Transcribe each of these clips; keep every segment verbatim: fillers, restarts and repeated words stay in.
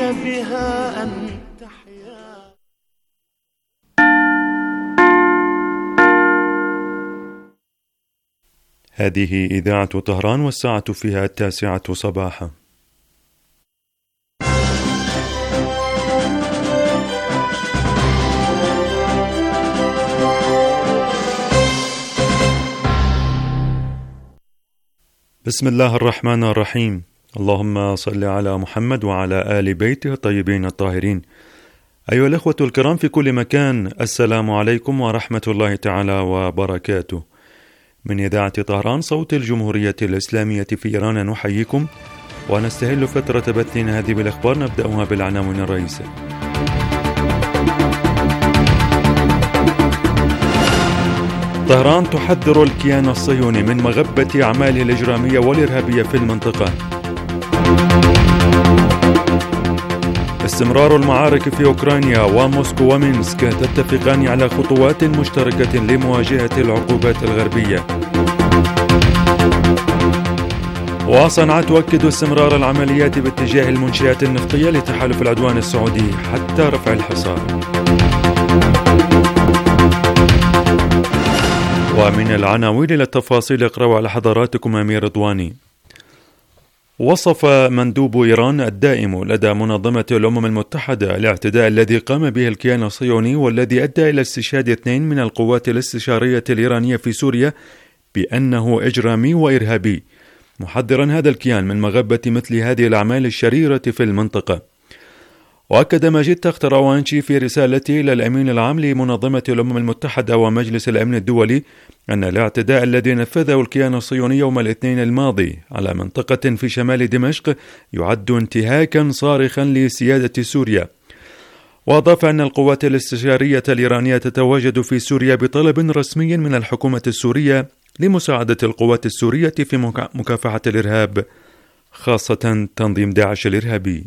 بها أن تحيا. هذه إذاعة طهران والساعة فيها التاسعة صباحا. بسم الله الرحمن الرحيم. اللهم صل على محمد وعلى آل بيته الطيبين الطاهرين. أيها الأخوة الكرام في كل مكان، السلام عليكم ورحمة الله تعالى وبركاته. من إذاعة طهران صوت الجمهورية الإسلامية في إيران نحييكم ونستهل فترة بثنا هذه بالأخبار، نبدأها بالعناوين الرئيسية. طهران تحذر الكيان الصهيوني من مغبة أعماله الإجرامية والإرهابية في المنطقة. استمرار المعارك في أوكرانيا، وموسكو ومينسك تتفقان على خطوات مشتركة لمواجهة العقوبات الغربية. وصنعاء تؤكد استمرار العمليات باتجاه المنشآت النفطية لتحالف العدوان السعودي حتى رفع الحصار. ومن العناوين إلى التفاصيل اقرأوا على حضراتكم أمير رضواني. وصف مندوب إيران الدائم لدى منظمة الأمم المتحدة الاعتداء الذي قام به الكيان الصهيوني والذي أدى إلى استشهاد اثنين من القوات الاستشارية الإيرانية في سوريا بأنه إجرامي وإرهابي، محذرا هذا الكيان من مغبة مثل هذه الأعمال الشريرة في المنطقة. وأكد ماجد تخت روانشي في رسالته إلى الأمين العام لمنظمة الأمم المتحدة ومجلس الأمن الدولي أن الاعتداء الذي نفذه الكيان الصهيوني يوم الاثنين الماضي على منطقة في شمال دمشق يعد انتهاكا صارخا لسيادة سوريا. وأضاف أن القوات الاستشارية الإيرانية تتواجد في سوريا بطلب رسمي من الحكومة السورية لمساعدة القوات السورية في مكافحة الإرهاب، خاصة تنظيم داعش الإرهابي.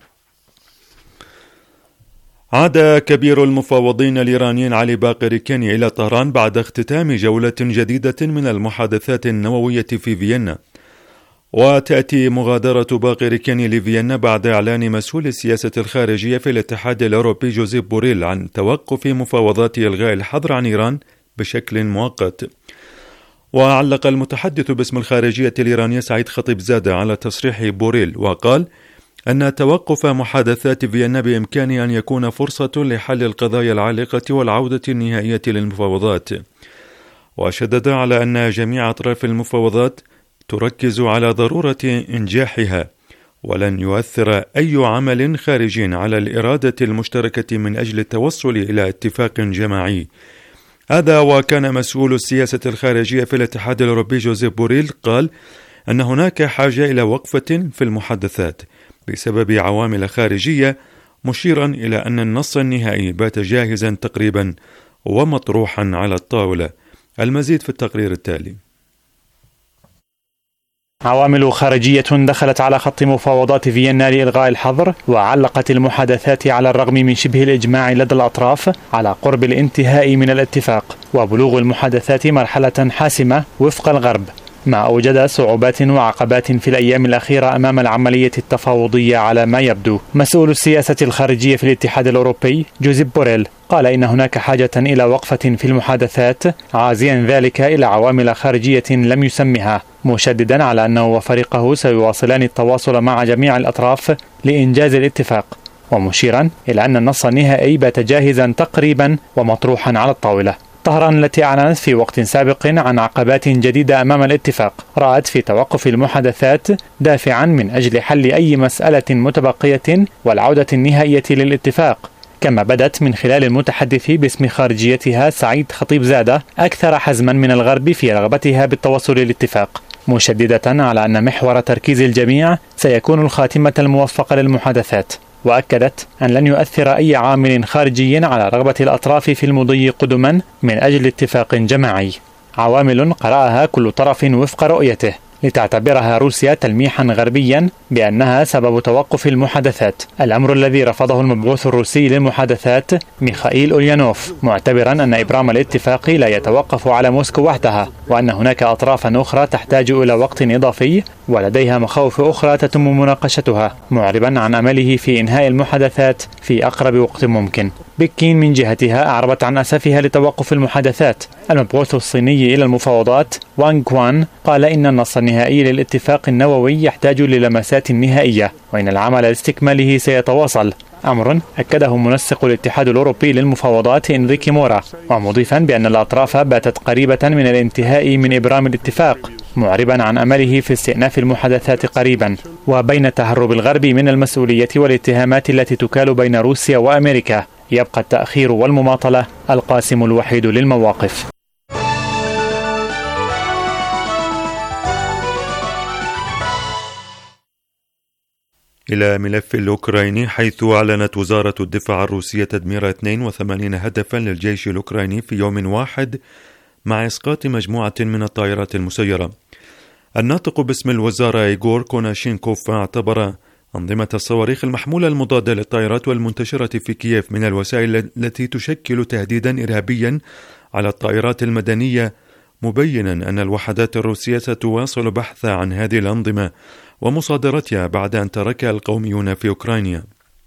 عاد كبير المفاوضين الإيرانيين علي باقر كاني إلى طهران بعد اختتام جولة جديدة من المحادثات النووية في فيينا. وتأتي مغادرة باقر كاني لفيينا بعد إعلان مسؤول السياسة الخارجية في الاتحاد الأوروبي جوزيف بوريل عن توقف مفاوضات إلغاء الحظر عن إيران بشكل مؤقت. وعلق المتحدث باسم الخارجية الإيرانية سعيد خطيبزادة على تصريح بوريل وقال أن توقف محادثات فيينا بإمكانه أن يكون فرصة لحل القضايا العالقة والعودة النهائية للمفاوضات. وشدد على أن جميع أطراف المفاوضات تركز على ضرورة إنجاحها، ولن يؤثر أي عمل خارجي على الإرادة المشتركة من أجل التوصل إلى اتفاق جماعي. هذا وكان مسؤول السياسة الخارجية في الاتحاد الأوروبي جوزيف بوريل قال أن هناك حاجة إلى وقفة في المحادثات بسبب عوامل خارجية، مشيرا إلى أن النص النهائي بات جاهزا تقريبا ومطروحا على الطاولة. المزيد في التقرير التالي. عوامل خارجية دخلت على خط مفاوضات فيينا لإلغاء الحظر، وعلقت المحادثات على الرغم من شبه الإجماع لدى الأطراف على قرب الانتهاء من الاتفاق وبلوغ المحادثات مرحلة حاسمة وفق الغرب، ما أوجد صعوبات وعقبات في الأيام الأخيرة أمام العملية التفاوضية على ما يبدو. مسؤول السياسة الخارجية في الاتحاد الأوروبي جوزيف بوريل قال إن هناك حاجة إلى وقفة في المحادثات، عازيا ذلك إلى عوامل خارجية لم يسمها، مشددا على أنه وفريقه سيواصلان التواصل مع جميع الأطراف لإنجاز الاتفاق، ومشيرا إلى أن النص النهائي بات جاهزا تقريبا ومطروحا على الطاولة. طهران التي أعلنت في وقت سابق عن عقبات جديدة أمام الاتفاق رأت في توقف المحادثات دافعا من أجل حل أي مسألة متبقية والعودة النهائية للاتفاق، كما بدت من خلال المتحدث باسم خارجيتها سعيد خطيبزادة أكثر حزما من الغرب في رغبتها بالتوصل للاتفاق، مشددة على أن محور تركيز الجميع سيكون الخاتمة الموفقة للمحادثات. وأكدت أن لن يؤثر أي عامل خارجي على رغبة الأطراف في المضي قدما من أجل اتفاق جماعي، عوامل قرأها كل طرف وفق رؤيته، لتعتبرها روسيا تلميحا غربيا بأنها سبب توقف المحادثات، الأمر الذي رفضه المبعوث الروسي للمحادثات ميخائيل أوليانوف، معتبرا أن إبرام الاتفاق لا يتوقف على موسكو وحدها، وأن هناك أطرافا أخرى تحتاج إلى وقت إضافي ولديها مخاوف أخرى تتم مناقشتها، معربا عن أمله في إنهاء المحادثات في أقرب وقت ممكن. بكين من جهتها أعربت عن أسفها لتوقف المحادثات. المبعوث الصيني إلى المفاوضات وانغ كوان قال إن النص النهائي للاتفاق النووي يحتاج للمسات نهائية، وإن العمل لاستكماله سيتواصل، أمر أكده منسق الاتحاد الأوروبي للمفاوضات إنريكي مورا، ومضيفا بأن الأطراف باتت قريبة من الانتهاء من إبرام الاتفاق، معربا عن أمله في استئناف المحادثات قريبا. وبين تهرب الغرب من المسؤولية والاتهامات التي تكال بين روسيا وأمريكا، يبقى التأخير والمماطلة القاسم الوحيد للمواقف. إلى ملف الأوكراني، حيث أعلنت وزارة الدفاع الروسية تدمير اثنين وثمانين هدفا للجيش الأوكراني في يوم واحد مع إسقاط مجموعة من الطائرات المسيرة. الناطق باسم الوزارة إيغور كوناشينكوف اعتبر أنظمة الصواريخ المحمولة المضادة للطائرات والمنتشرة في كييف من الوسائل التي تشكل تهديدا إرهابيا على الطائرات المدنية، مبينا أن الوحدات الروسية ستواصل بحث عن هذه الأنظمة ومصادرتها بعد أن تركها القوميون في أوكرانيا.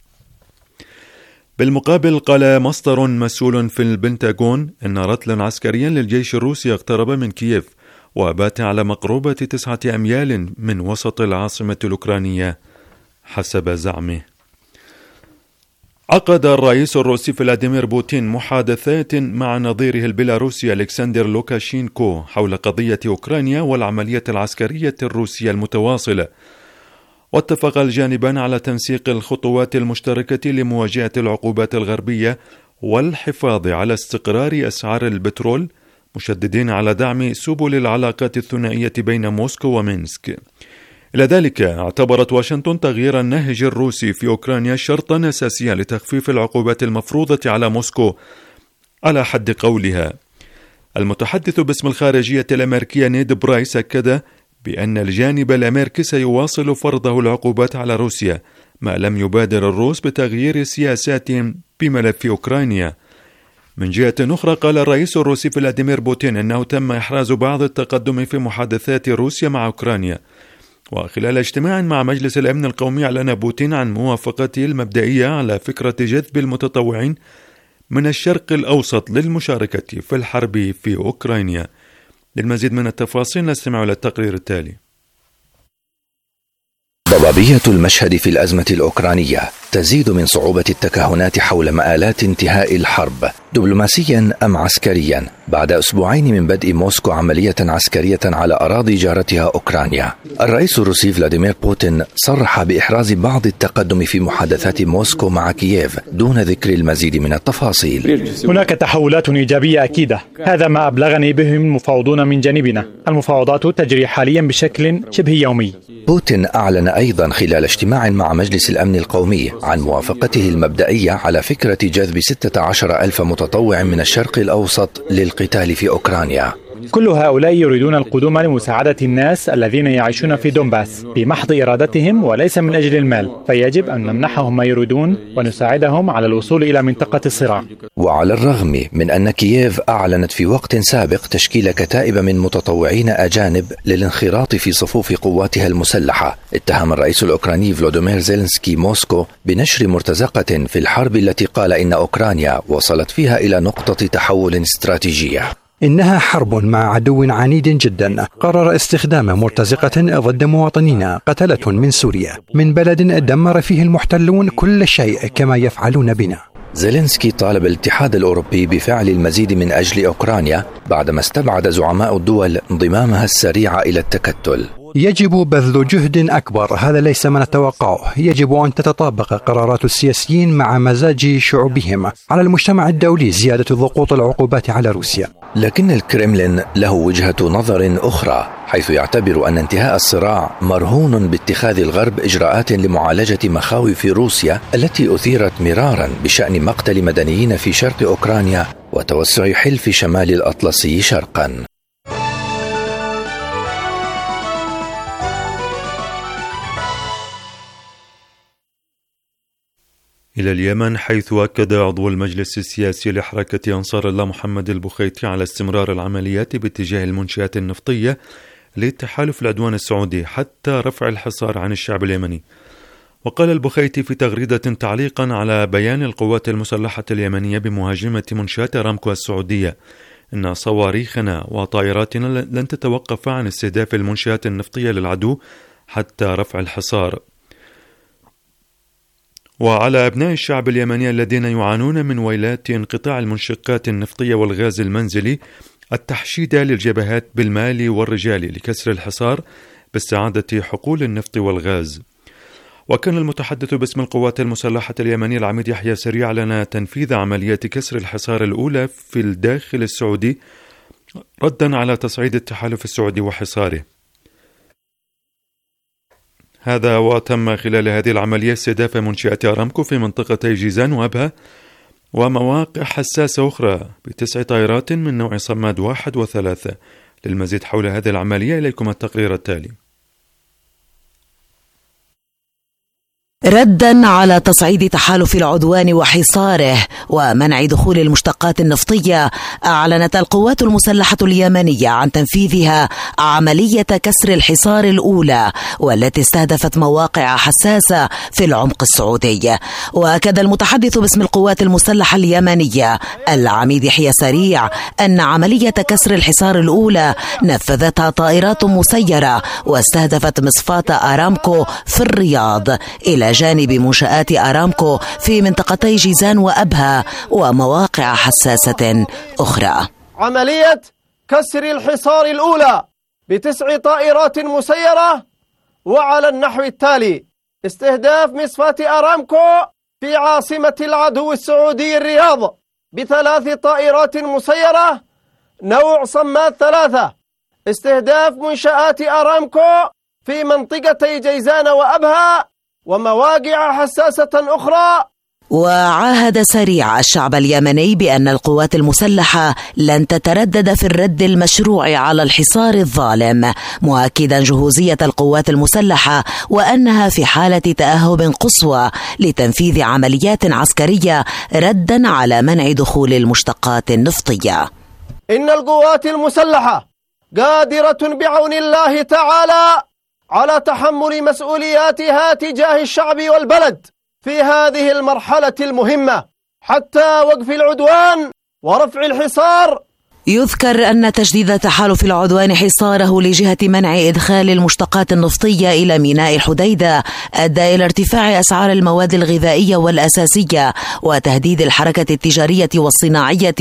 بالمقابل، قال مصدر مسؤول في البنتاغون أن رتلا عسكريا للجيش الروسي اقترب من كييف وبات على مقربة تسعة أميال من وسط العاصمة الأوكرانية حسب زعمه. عقد الرئيس الروسي فلاديمير بوتين محادثات مع نظيره البيلاروسي ألكسندر لوكاشينكو حول قضية أوكرانيا والعملية العسكرية الروسية المتواصلة، واتفق الجانبان على تنسيق الخطوات المشتركة لمواجهة العقوبات الغربية والحفاظ على استقرار أسعار البترول، مشددين على دعم سبل العلاقات الثنائية بين موسكو ومينسك. إلى ذلك، اعتبرت واشنطن تغيير النهج الروسي في أوكرانيا شرطا أساسيا لتخفيف العقوبات المفروضة على موسكو على حد قولها. المتحدث باسم الخارجية الأمريكية نيد برايس أكد بأن الجانب الأمريكي سيواصل فرضه العقوبات على روسيا ما لم يبادر الروس بتغيير سياساتهم بملف أوكرانيا. من جهة أخرى، قال الرئيس الروسي فلاديمير بوتين أنه تم إحراز بعض التقدم في محادثات روسيا مع أوكرانيا. وخلال اجتماع مع مجلس الأمن القومي، أعلن بوتين عن موافقته المبدئية على فكرة جذب المتطوعين من الشرق الأوسط للمشاركة في الحرب في أوكرانيا. للمزيد من التفاصيل نستمع إلى التقرير التالي. ضبابية المشهد في الأزمة الأوكرانية تزيد من صعوبة التكهنات حول مآلات انتهاء الحرب دبلوماسيا أم عسكريا بعد أسبوعين من بدء موسكو عملية عسكرية على أراضي جارتها أوكرانيا. الرئيس الروسي فلاديمير بوتين صرح بإحراز بعض التقدم في محادثات موسكو مع كييف دون ذكر المزيد من التفاصيل. هناك تحولات إيجابية أكيدة، هذا ما أبلغني به المفاوضون من جانبنا. المفاوضات تجري حاليا بشكل شبه يومي. بوتين أعلن أيضا خلال اجتماع مع مجلس الأمن القومي عن موافقته المبدئية على فكرة جذب ستة عشر ألف متطوع من الشرق الأوسط للقتال في أوكرانيا. كل هؤلاء يريدون القدوم لمساعدة الناس الذين يعيشون في دونباس بمحض إرادتهم وليس من أجل المال، فيجب أن نمنحهم ما يريدون ونساعدهم على الوصول إلى منطقة الصراع. وعلى الرغم من أن كييف أعلنت في وقت سابق تشكيل كتائب من متطوعين أجانب للانخراط في صفوف قواتها المسلحة، اتهم الرئيس الأوكراني فلوديمير زيلنسكي موسكو بنشر مرتزقة في الحرب التي قال إن أوكرانيا وصلت فيها إلى نقطة تحول استراتيجية. إنها حرب مع عدو عنيد جدا قرر استخدام مرتزقة ضد مواطنينا قتلة من سوريا، من بلد دمر فيه المحتلون كل شيء كما يفعلون بنا. زيلينسكي طالب الاتحاد الأوروبي بفعل المزيد من أجل أوكرانيا بعدما استبعد زعماء الدول انضمامها السريع إلى التكتل. يجب بذل جهد أكبر، هذا ليس ما نتوقعه. يجب أن تتطابق قرارات السياسيين مع مزاج شعوبهم. على المجتمع الدولي زيادة ضغوط العقوبات على روسيا. لكن الكرملين له وجهة نظر أخرى، حيث يعتبر أن انتهاء الصراع مرهون باتخاذ الغرب إجراءات لمعالجة مخاوف روسيا التي أثيرت مرارا بشأن مقتل مدنيين في شرق أوكرانيا وتوسع حلف شمال الأطلسي شرقا. إلى اليمن، حيث أكد عضو المجلس السياسي لحركة أنصار الله محمد البخيتي على استمرار العمليات باتجاه المنشآت النفطية لتحالف العدوان السعودي حتى رفع الحصار عن الشعب اليمني. وقال البخيتي في تغريدة تعليقا على بيان القوات المسلحة اليمنية بمهاجمة منشآت أرامكو السعودية إن صواريخنا وطائراتنا لن تتوقف عن استهداف المنشآت النفطية للعدو حتى رفع الحصار. وعلى أبناء الشعب اليمني الذين يعانون من ويلات انقطاع المنشقات النفطية والغاز المنزلي التحشيد للجبهات بالمال والرجال لكسر الحصار باستعادة حقول النفط والغاز. وكان المتحدث باسم القوات المسلحة اليمنية العميد يحيى سريع أعلن تنفيذ عمليات كسر الحصار الأولى في الداخل السعودي ردا على تصعيد التحالف السعودي وحصاره. هذا وتم خلال هذه العملية استهداف منشآت أرامكو في منطقتي جيزان وأبها ومواقع حساسة أخرى بتسع طائرات من نوع صماد واحد وثلاثة. للمزيد حول هذه العملية إليكم التقرير التالي. ردا على تصعيد تحالف العدوان وحصاره ومنع دخول المشتقات النفطية، أعلنت القوات المسلحة اليمنية عن تنفيذها عملية كسر الحصار الأولى والتي استهدفت مواقع حساسة في العمق السعودي. وأكد المتحدث باسم القوات المسلحة اليمنية العميد يحيى سريع أن عملية كسر الحصار الأولى نفذتها طائرات مسيرة واستهدفت مصفاة أرامكو في الرياض إلى جانب منشآت أرامكو في منطقتي جيزان وأبها ومواقع حساسة أخرى. عملية كسر الحصار الأولى بتسع طائرات مسيرة وعلى النحو التالي: استهداف مصفاة أرامكو في عاصمة العدو السعودي الرياض بثلاث طائرات مسيرة نوع صماد ثلاثة، استهداف منشآت أرامكو في منطقتي جيزان وأبها ومواقع حساسة أخرى. وعاهد سريع الشعب اليمني بأن القوات المسلحة لن تتردد في الرد المشروع على الحصار الظالم، مؤكدا جهوزية القوات المسلحة وأنها في حالة تأهب قصوى لتنفيذ عمليات عسكرية ردا على منع دخول المشتقات النفطية. إن القوات المسلحة قادرة بعون الله تعالى على تحمل مسؤولياتها تجاه الشعب والبلد في هذه المرحلة المهمة حتى وقف العدوان ورفع الحصار. يذكر أن تجديد تحالف العدوان حصاره لجهة منع إدخال المشتقات النفطية إلى ميناء الحديدة أدى إلى ارتفاع أسعار المواد الغذائية والأساسية وتهديد الحركة التجارية والصناعية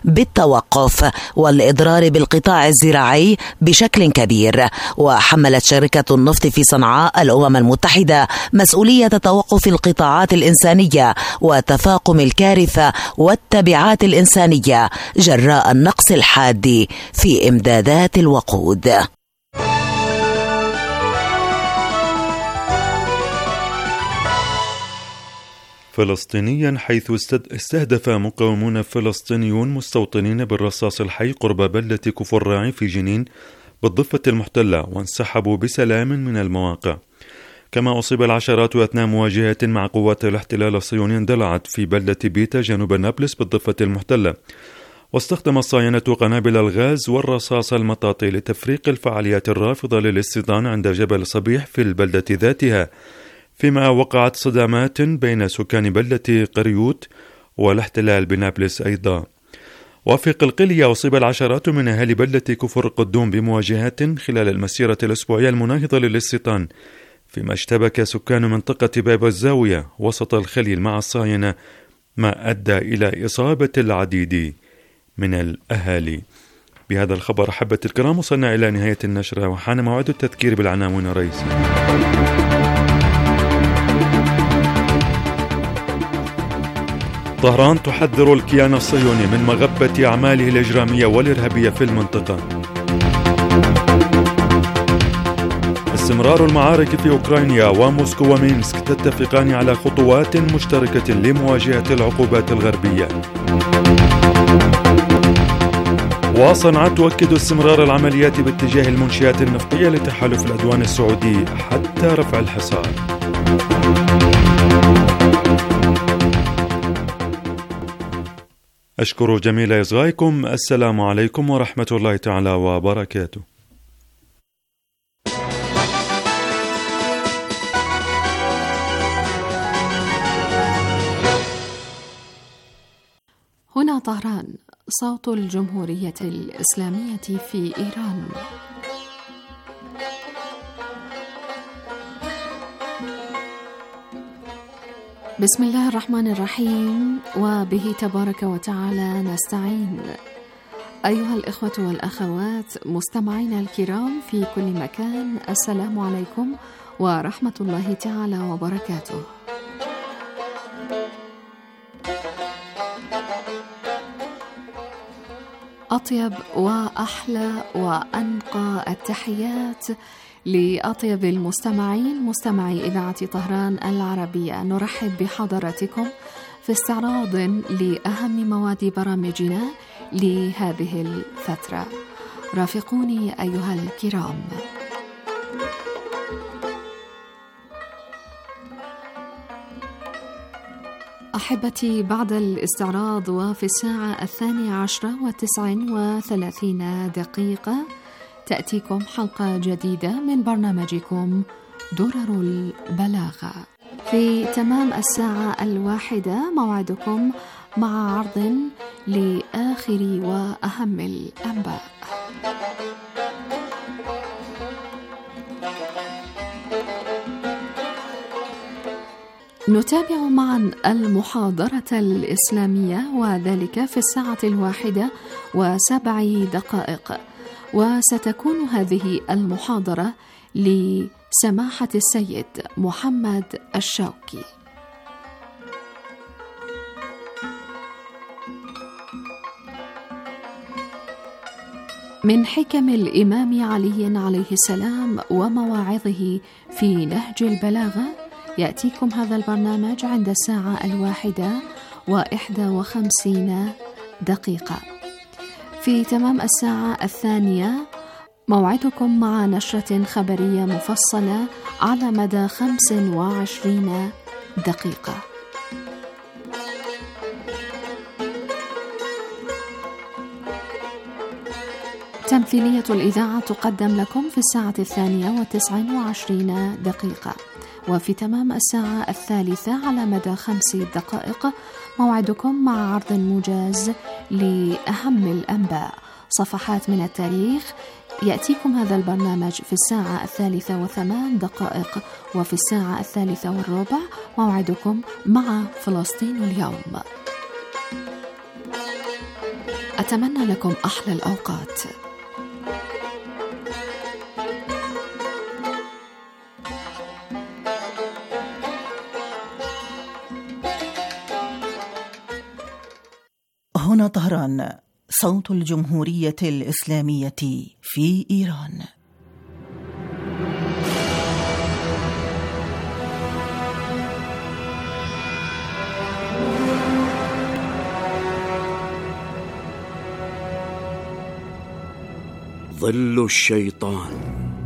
بالتوقف والإضرار بالقطاع الزراعي بشكل كبير. وحملت شركة النفط في صنعاء الأمم المتحدة مسؤولية توقف القطاعات الإنسانية وتفاقم الكارثة والتبعات الإنسانية جراء النقص الحاد في إمدادات الوقود. فلسطينيا، حيث استهدف مقاومون فلسطينيون مستوطنين بالرصاص الحي قرب بلدة كفر راعي في جنين بالضفة المحتلة وانسحبوا بسلام من المواقع. كما أصيب العشرات أثناء مواجهة مع قوات الاحتلال الصهيوني اندلعت في بلدة بيتا جنوب نابلس بالضفة المحتلة. واستخدم الصهاينة قنابل الغاز والرصاص المطاطي لتفريق الفعاليات الرافضة للاستيطان عند جبل صبيح في البلدة ذاتها، فيما وقعت صدامات بين سكان بلدة قريوت والاحتلال بنابلس أيضا. وفي قلقلية أصيب العشرات من أهالي بلدة كفر قدوم بمواجهات خلال المسيرة الأسبوعية المناهضة للاستيطان، فيما اشتبك سكان منطقة باب الزاوية وسط الخليل مع الصهاينة، ما أدى إلى إصابة العديد من الأهالي. بهذا الخبر أحبة الكرام وصلنا إلى نهاية النشرة وحان موعد التذكير بالعناوين الرئيسية. طهران تحذر الكيان الصهيوني من مغبة أعماله الإجرامية والإرهابية في المنطقة. استمرار المعارك في أوكرانيا وموسكو ومينسك تتفقان على خطوات مشتركة لمواجهة العقوبات الغربية. وصنعاء تؤكد استمرار العمليات باتجاه المنشآت النفطية لتحالف العدوان السعودي حتى رفع الحصار. أشكر جميل إصغائكم. السلام عليكم ورحمة الله تعالى وبركاته. هنا طهران، صوت الجمهورية الإسلامية في إيران. بسم الله الرحمن الرحيم، وبه تبارك وتعالى نستعين. أيها الإخوة والأخوات مستمعينا الكرام في كل مكان، السلام عليكم ورحمة الله تعالى وبركاته. أطيب وأحلى وأنقى التحيات لأطيب المستمعين، مستمعي إذاعة طهران العربية. نرحب بحضراتكم في استعراض لأهم مواد برامجنا لهذه الفترة. رافقوني أيها الكرام. أحبتي، بعد الاستعراض وفي الساعة الثانية عشرة وتسع وثلاثين دقيقة تأتيكم حلقة جديدة من برنامجكم درر البلاغة. في تمام الساعة الواحدة موعدكم مع عرض لآخر وأهم الأنباء. نتابع معا المحاضرة الإسلامية، وذلك في الساعة الواحدة وسبع دقائق، وستكون هذه المحاضرة لسماحة السيد محمد الشوكي. من حكم الإمام علي عليه السلام ومواعظه في نهج البلاغة يأتيكم هذا البرنامج عند الساعة الواحدة وإحدى وخمسين دقيقة. في تمام الساعة الثانية موعدكم مع نشرة خبرية مفصلة على مدى خمس وعشرين دقيقة. تمثيلية الإذاعة تقدم لكم في الساعة الثانية وتسع وعشرين دقيقة. وفي تمام الساعة الثالثة على مدى خمس دقائق موعدكم مع عرض موجز لأهم الأنباء، صفحات من التاريخ. يأتيكم هذا البرنامج في الساعة الثالثة وثمان دقائق. وفي الساعة الثالثة والربع موعدكم مع فلسطين اليوم. أتمنى لكم أحلى الأوقات. هنا طهران، صوت الجمهورية الإسلامية في إيران. ظل الشيطان.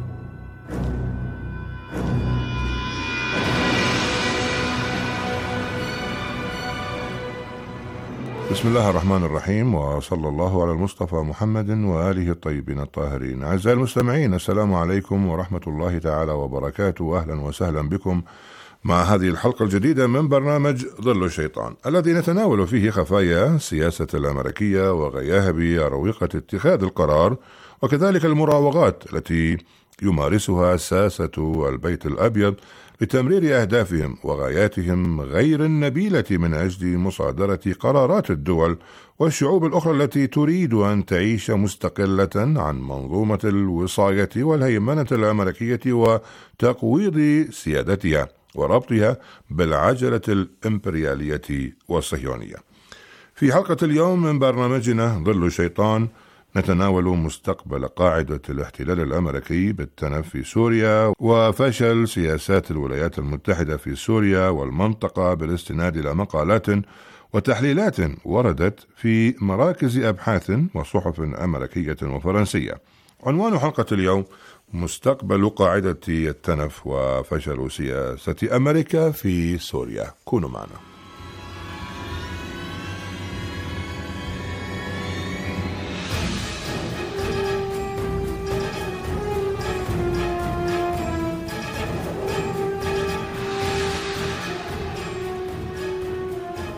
بسم الله الرحمن الرحيم، وصلى الله على المصطفى محمد وآله الطيبين الطاهرين. أعزائي المستمعين، السلام عليكم ورحمة الله تعالى وبركاته. أهلا وسهلا بكم مع هذه الحلقة الجديدة من برنامج ظل الشيطان، الذي نتناول فيه خفايا السياسة الأمريكية وغياهب أروقة اتخاذ القرار، وكذلك المراوغات التي يمارسها ساسة البيت الأبيض لتمرير أهدافهم وغاياتهم غير النبيلة من أجل مصادرة قرارات الدول والشعوب الأخرى التي تريد أن تعيش مستقلة عن منظومة الوصاية والهيمنة الأمريكية وتقويض سيادتها وربطها بالعجلة الإمبريالية والصهيونية. في حلقة اليوم من برنامجنا ظل الشيطان نتناول مستقبل قاعدة الاحتلال الأمريكي بالتنف في سوريا، وفشل سياسات الولايات المتحدة في سوريا والمنطقة، بالاستناد إلى مقالات وتحليلات وردت في مراكز أبحاث وصحف أمريكية وفرنسية. عنوان حلقة اليوم: مستقبل قاعدة التنف وفشل سياسة أمريكا في سوريا. كونوا معنا.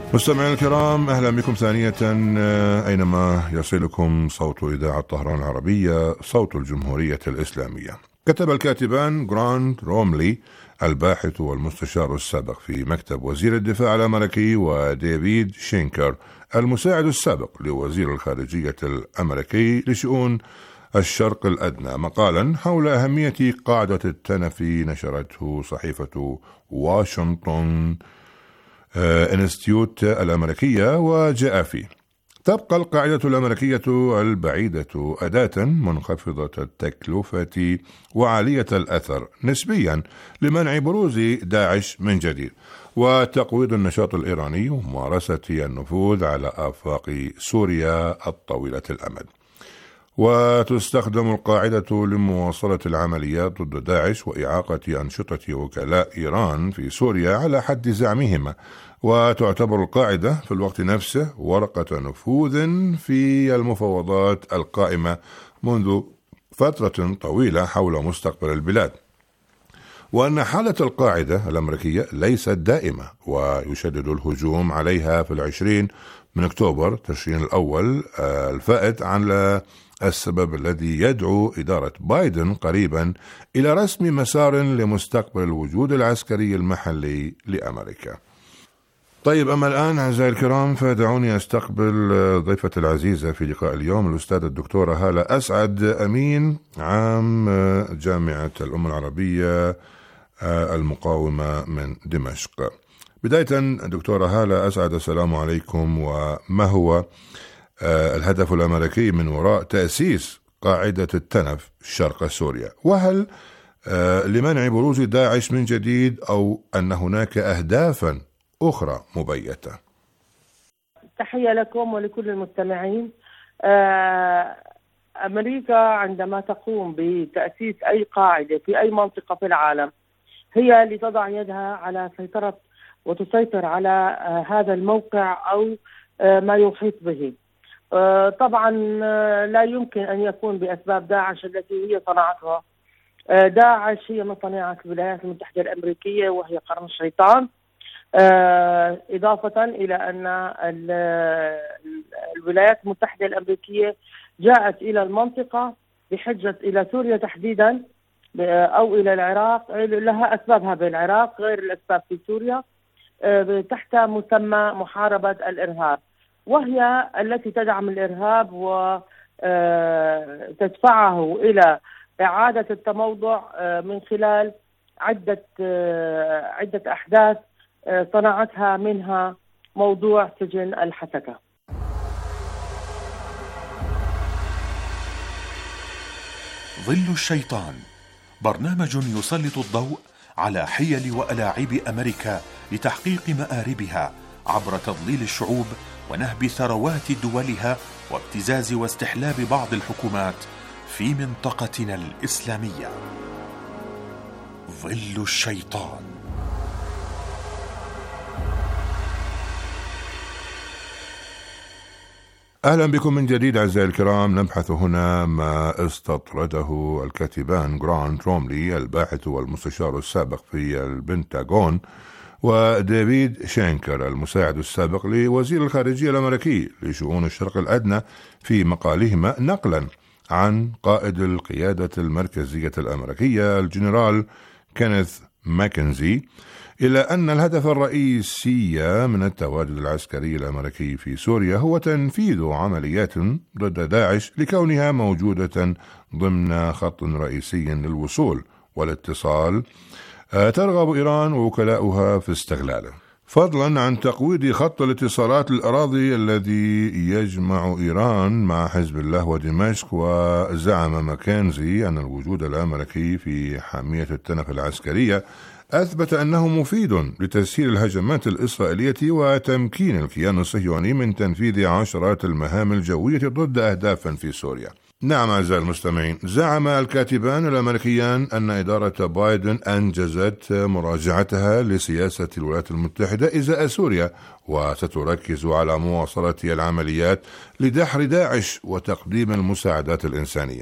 مستمعينا الكرام، أهلا بكم ثانية أينما يصلكم صوت إذاعة طهران العربية صوت الجمهورية الإسلامية. كتب الكاتبان جرانت روملي الباحث والمستشار السابق في مكتب وزير الدفاع الأمريكي وديفيد شينكر المساعد السابق لوزير الخارجية الأمريكي لشؤون الشرق الأدنى مقالا حول أهمية قاعدة التنفي نشرته صحيفة واشنطن انستيتيوت الأمريكية، وجاء فيه: تبقى القاعدة الأمريكية البعيدة أداة منخفضة التكلفة وعالية الأثر نسبيا لمنع بروز داعش من جديد وتقويض النشاط الإيراني وممارسة النفوذ على آفاق سوريا الطويلة الأمد. وتستخدم القاعدة لمواصلة العمليات ضد داعش وإعاقة أنشطة وكلاء إيران في سوريا على حد زعمهما، وتعتبر القاعدة في الوقت نفسه ورقة نفوذ في المفاوضات القائمة منذ فترة طويلة حول مستقبل البلاد، وأن حالة القاعدة الأمريكية ليست دائمة، ويشدد الهجوم عليها في العشرين من أكتوبر تشرين الأول الفائت على السبب الذي يدعو إدارة بايدن قريبا إلى رسم مسار لمستقبل الوجود العسكري المحلي لأمريكا. طيب، أما الآن أعزائي الكرام فدعوني أستقبل ضيفة العزيزة في لقاء اليوم الأستاذة الدكتورة هالة أسعد، أمين عام جامعة الأمة العربية المقاومة من دمشق. بداية دكتورة هالة أسعد، السلام عليكم. وما هو الهدف الأمريكي من وراء تأسيس قاعدة التنف شرق سوريا؟ وهل لمنع بروز داعش من جديد أو أن هناك أهدافا أخرى مبيتة؟ تحية لكم ولكل المستمعين. أمريكا عندما تقوم بتأسيس أي قاعدة في أي منطقة في العالم هي لتضع يدها على سيطرة وتسيطر على هذا الموقع أو ما يحيط به. طبعا لا يمكن أن يكون بأسباب داعش التي هي صنعتها. داعش هي من صناعة الولايات المتحدة الأمريكية وهي قرن الشيطان، إضافة إلى أن الولايات المتحدة الأمريكية جاءت إلى المنطقة بحجة إلى سوريا تحديدا أو إلى العراق، لها أسبابها بالعراق غير الأسباب في سوريا، تحت مسمى محاربة الإرهاب، وهي التي تدعم الإرهاب وتدفعه إلى إعادة التموضع من خلال عدة عدة أحداث صنعتها، منها موضوع سجن الحسكة. ظل الشيطان برنامج يسلط الضوء على حيل وألاعيب أمريكا لتحقيق مآربها عبر تضليل الشعوب ونهب ثروات دولها وابتزاز واستحلاب بعض الحكومات في منطقتنا الإسلامية. ظل الشيطان. أهلا بكم من جديد أعزائي الكرام. نبحث هنا ما استطرده الكاتبان جرانت روملي الباحث والمستشار السابق في البنتاغون وديفيد شينكر المساعد السابق لوزير الخارجية الأمريكي لشؤون الشرق الأدنى في مقالهما نقلا عن قائد القيادة المركزية الأمريكية الجنرال كينيث ماكنزي إلى أن الهدف الرئيسي من التواجد العسكري الأمريكي في سوريا هو تنفيذ عمليات ضد داعش لكونها موجودة ضمن خط رئيسي للوصول والاتصال ترغب إيران ووكلاؤها في استغلاله، فضلا عن تقويض خط الاتصالات الأراضي الذي يجمع إيران مع حزب الله ودمشق. وزعم ماكنزي أن الوجود الأمريكي في حامية التنف العسكرية أثبت أنه مفيد لتسهيل الهجمات الإسرائيلية وتمكين الكيان الصهيوني من تنفيذ عشرات المهام الجوية ضد أهداف في سوريا. نعم أعزائي المستمعين، زعم الكاتبان الأمريكيان أن إدارة بايدن أنجزت مراجعتها لسياسة الولايات المتحدة إزاء سوريا وستركز على مواصلة العمليات لدحر داعش وتقديم المساعدات الإنسانية.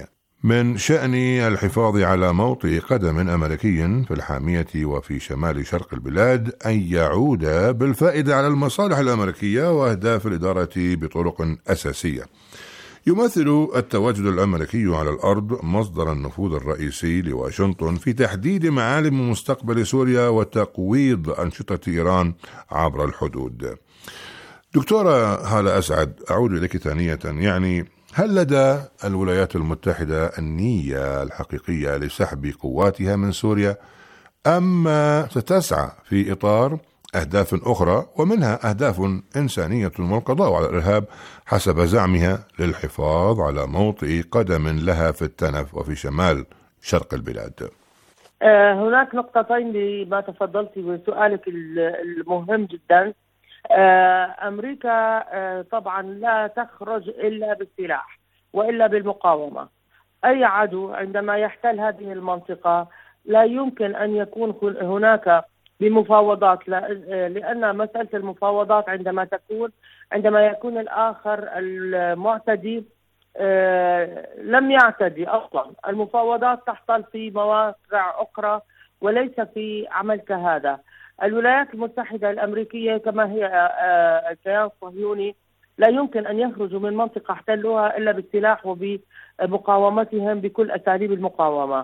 من شأن الحفاظ على موطئ قدم أمريكي في الحامية وفي شمال شرق البلاد أن يعود بالفائدة على المصالح الأمريكية وأهداف الإدارة بطرق أساسية. يمثل التواجد الأمريكي على الأرض مصدر النفوذ الرئيسي لواشنطن في تحديد معالم مستقبل سوريا وتقويض أنشطة إيران عبر الحدود. دكتورة هالة أسعد، أعود إليك ثانية، يعني هل لدى الولايات المتحدة النية الحقيقية لسحب قواتها من سوريا، أم ستسعى في إطار أهداف أخرى ومنها أهداف إنسانية والقضاء على الإرهاب حسب زعمها للحفاظ على موطئ قدم لها في التنف وفي شمال شرق البلاد؟ هناك نقطتين لما تفضلت بسؤالك المهم جدا. أمريكا طبعا لا تخرج إلا بالسلاح وإلا بالمقاومة. أي عدو عندما يحتل هذه المنطقة لا يمكن أن يكون هناك بمفاوضات، لأن مسألة المفاوضات عندما تكون عندما يكون الآخر المعتدي لم يعتدي أصلا. المفاوضات تحصل في مواقع أخرى وليس في عمل كهذا. الولايات المتحدة الأمريكية كما هي كيان صهيوني لا يمكن أن يخرجوا من منطقة احتلوها إلا بالسلاح وبمقاومتهم بكل أساليب المقاومة.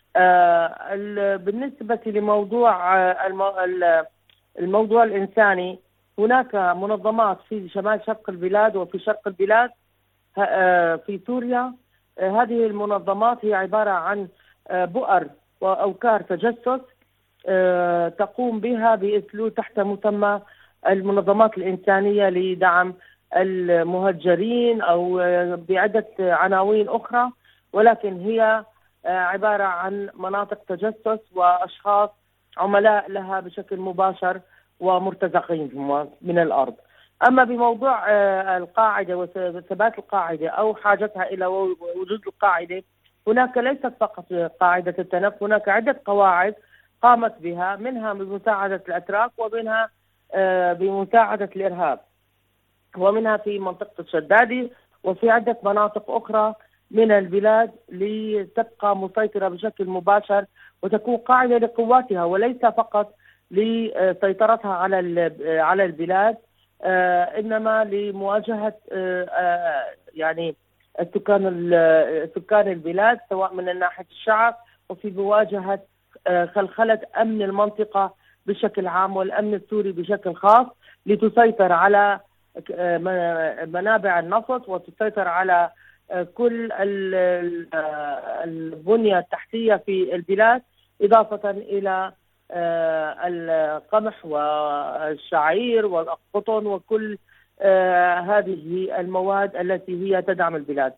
بالنسبة لموضوع الموضوع الإنساني، هناك منظمات في شمال شرق البلاد وفي شرق البلاد في سوريا. هذه المنظمات هي عبارة عن بؤر وأوكار تجسس تقوم بها بأسلوب تحت مسمى المنظمات الإنسانية لدعم المهجرين أو بعدة عناوين أخرى، ولكن هي عبارة عن مناطق تجسس وأشخاص عملاء لها بشكل مباشر ومرتزقين من الأرض. أما بموضوع القاعدة وثبات القاعدة أو حاجتها إلى وجود القاعدة، هناك ليست فقط قاعدة التنف، هناك عدة قواعد قامت بها، منها بمساعدة الأتراك ومنها بمساعدة الإرهاب، ومنها في منطقة الشدادي وفي عدة مناطق أخرى من البلاد لتبقى مسيطرة بشكل مباشر وتكون قاعدة لقواتها وليس فقط لسيطرتها على على البلاد، إنما لمواجهة يعني سكان سكان البلاد سواء من ناحية الشعب وفي مواجهة خلخلة أمن المنطقة بشكل عام والأمن السوري بشكل خاص، لتسيطر على منابع النفط وتسيطر على كل البنية التحتية في البلاد، إضافة إلى القمح والشعير والقطن وكل هذه المواد التي هي تدعم البلاد.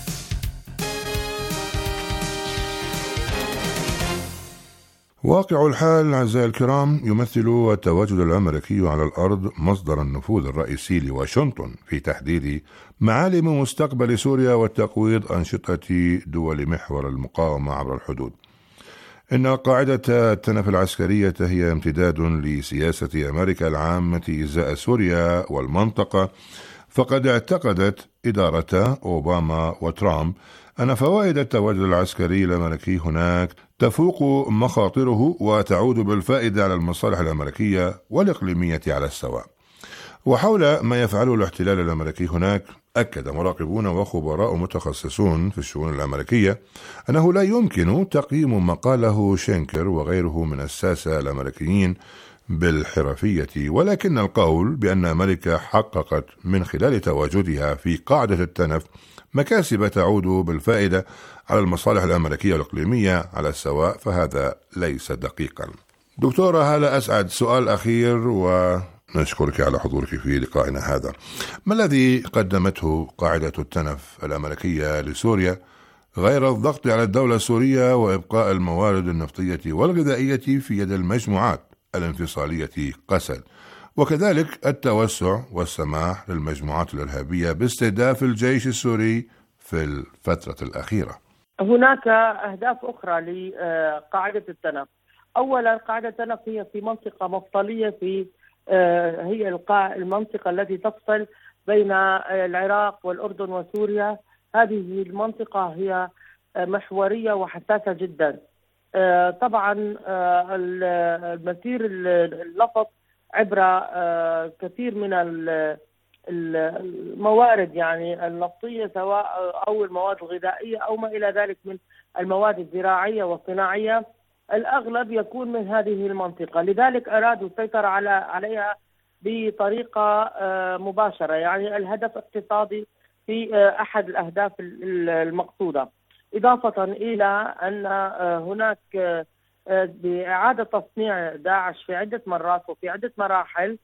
واقع الحال أعزائي الكرام يمثل التواجد الأمريكي على الأرض مصدر النفوذ الرئيسي لواشنطن في تحديد معالم مستقبل سوريا وتقويض أنشطة دول محور المقاومة عبر الحدود. إن قاعدة التنف العسكرية هي امتداد لسياسة أمريكا العامة إزاء سوريا والمنطقة، فقد اعتقدت إدارة أوباما وترامب أن فوائد التواجد العسكري الأمريكي هناك تفوق مخاطره وتعود بالفائدة على المصالح الأمريكية والإقليمية على السواء. وحول ما يفعله الاحتلال الأمريكي هناك، أكد مراقبون وخبراء متخصصون في الشؤون الأمريكية أنه لا يمكن تقييم ما قاله شينكر وغيره من الساسة الأمريكيين بالحرفية، ولكن القول بأن أمريكا حققت من خلال تواجدها في قاعدة التنف مكاسب تعود بالفائدة على المصالح الأمريكية والإقليمية على السواء، فهذا ليس دقيقا. دكتورة هالة أسعد، سؤال أخير ونشكرك على حضورك في لقائنا هذا. ما الذي قدمته قاعدة التنف الأمريكية لسوريا غير الضغط على الدولة السورية وإبقاء الموارد النفطية والغذائية في يد المجموعات الانفصالية قسد، وكذلك التوسع والسماح للمجموعات الإرهابية باستهداف الجيش السوري في الفترة الأخيرة؟ هناك أهداف أخرى لقاعدة التنف. أولا، قاعدة التنف هي في منطقة مفصلية، في هي المنطقة التي تفصل بين العراق والأردن وسوريا. هذه المنطقة هي محورية وحساسة جدا. طبعا المسير اللفظ عبر كثير من الموارد يعني النفطية سواء أو المواد الغذائية أو ما إلى ذلك من المواد الزراعية والصناعية، الأغلب يكون من هذه المنطقة، لذلك أرادوا السيطرة على عليها بطريقة مباشرة، يعني الهدف اقتصادي في أحد الأهداف المقصودة، إضافة إلى أن هناك بإعادة تصنيع داعش في عدة مرات وفي عدة مراحل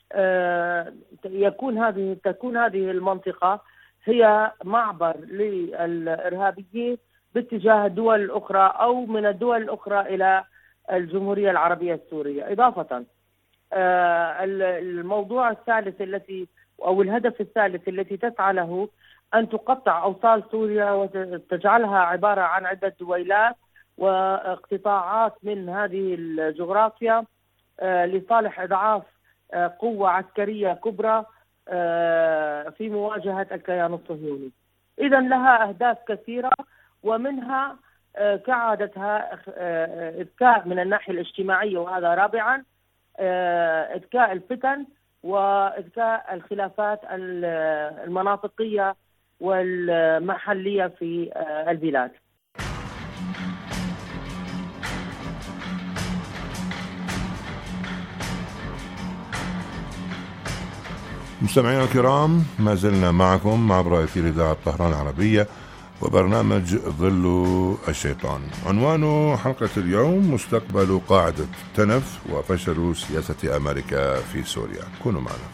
يكون هذه تكون هذه المنطقة هي معبر للإرهابيين باتجاه الدول الأخرى أو من الدول الأخرى إلى الجمهورية العربية السورية. إضافة الموضوع الثالث التي أو الهدف الثالث التي تسعى له أن تقطع أوصال سوريا وتجعلها عبارة عن عدة دويلات واقتطاعات من هذه الجغرافيا لصالح إضعاف قوة عسكرية كبرى في مواجهة الكيان الصهيوني. إذا لها أهداف كثيرة، ومنها كعادتها إذكاء من الناحية الاجتماعية، وهذا رابعا إذكاء الفتن وإذكاء الخلافات المناطقية والمحلية في البلاد. مستمعينا الكرام، ما زلنا معكم عبر أثير إذاعة طهران العربية وبرنامج ظل الشيطان. عنوان حلقة اليوم: مستقبل قاعدة تنف وفشل سياسة أمريكا في سوريا. كونوا معنا.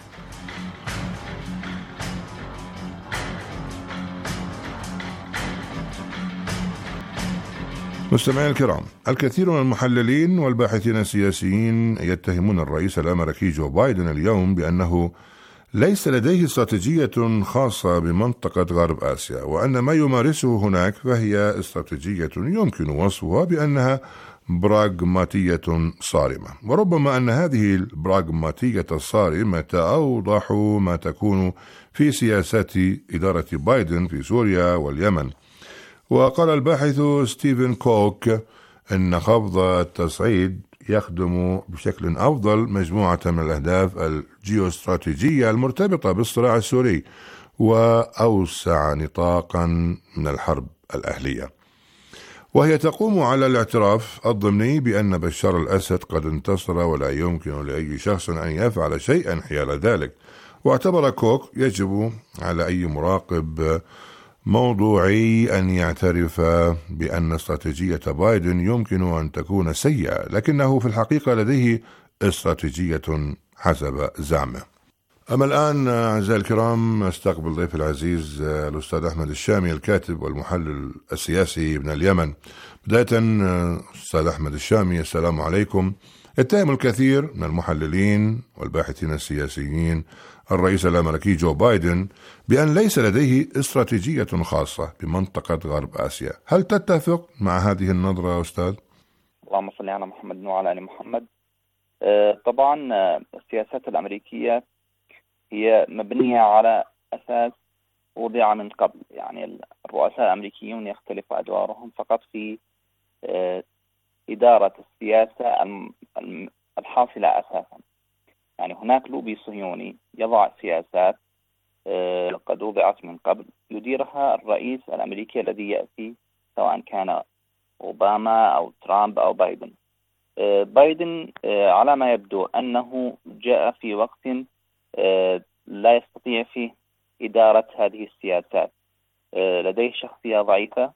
مستمعينا الكرام، الكثير من المحللين والباحثين السياسيين يتهمون الرئيس الأمريكي جو بايدن اليوم بأنه ليس لديه استراتيجية خاصة بمنطقة غرب آسيا، وأن ما يمارسه هناك فهي استراتيجية يمكن وصفها بأنها براغماتية صارمة. وربما أن هذه البراغماتية الصارمة أوضح ما تكون في سياسات إدارة بايدن في سوريا واليمن. وقال الباحث ستيفن كوك أن خفض التصعيد يخدم بشكل أفضل مجموعة من الأهداف الجيوستراتيجية المرتبطة بالصراع السوري وأوسع نطاقا من الحرب الأهلية، وهي تقوم على الاعتراف الضمني بأن بشار الأسد قد انتصر ولا يمكن لأي شخص أن يفعل شيئا حيال ذلك. واعتبر كوك يجب على أي مراقب موضوعي أن يعترف بأن استراتيجية بايدن يمكن أن تكون سيئة، لكنه في الحقيقة لديه استراتيجية حسب زعمه. أما الآن أعزائي الكرام، استقبل ضيف العزيز الأستاذ أحمد الشامي، الكاتب والمحلل السياسي من اليمن. بداية أستاذ أحمد الشامي، السلام عليكم. اتهم الكثير من المحللين والباحثين السياسيين الرئيس الأمريكي جو بايدن بأن ليس لديه استراتيجية خاصة بمنطقة غرب آسيا. هل تتفق مع هذه النظرة أستاذ؟ اللهم صل على محمد وعلى آل محمد. طبعا السياسات الأمريكية هي مبنية على أساس وضع من قبل، يعني الرؤساء الأمريكيون يختلف أدوارهم فقط في إدارة السياسة الحاصلة أساسا. يعني هناك لوبي صهيوني يضع سياسات قد وضعت من قبل يديرها الرئيس الأمريكي الذي يأتي، سواء كان أوباما أو ترامب أو بايدن. بايدن على ما يبدو أنه جاء في وقت لا يستطيع فيه إدارة هذه السياسات، لديه شخصية ضعيفة.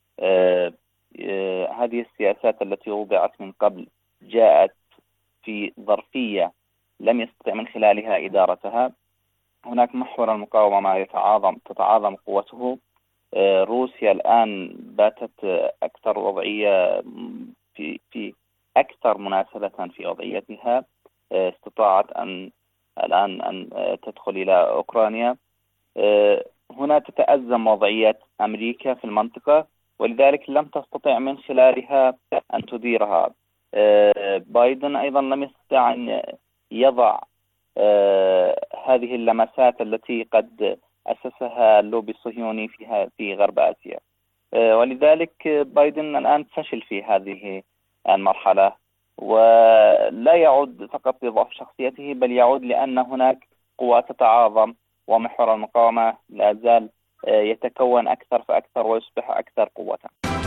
هذه السياسات التي وضعت من قبل جاءت في ظرفية لم يستطع من خلالها إدارتها. هناك محور المقاومة ما يتعاظم تتعاظم قوته. روسيا الآن باتت أكثر وضعية في في أكثر مناسبة في وضعيتها، استطاعت أن الآن أن تدخل إلى أوكرانيا. هنا تتأزم وضعية أمريكا في المنطقة، ولذلك لم تستطع من خلالها أن تديرها. بايدن أيضا لم يستطع أن يضع هذه اللمسات التي قد أسسها اللوبي الصهيوني فيها في غرب آسيا. ولذلك بايدن الآن فشل في هذه المرحلة، ولا يعود فقط لضعف شخصيته بل يعود لأن هناك قوى تتعاظم ومحور المقاومة لا زال يتكون أكثر فأكثر ويصبح أكثر قوة.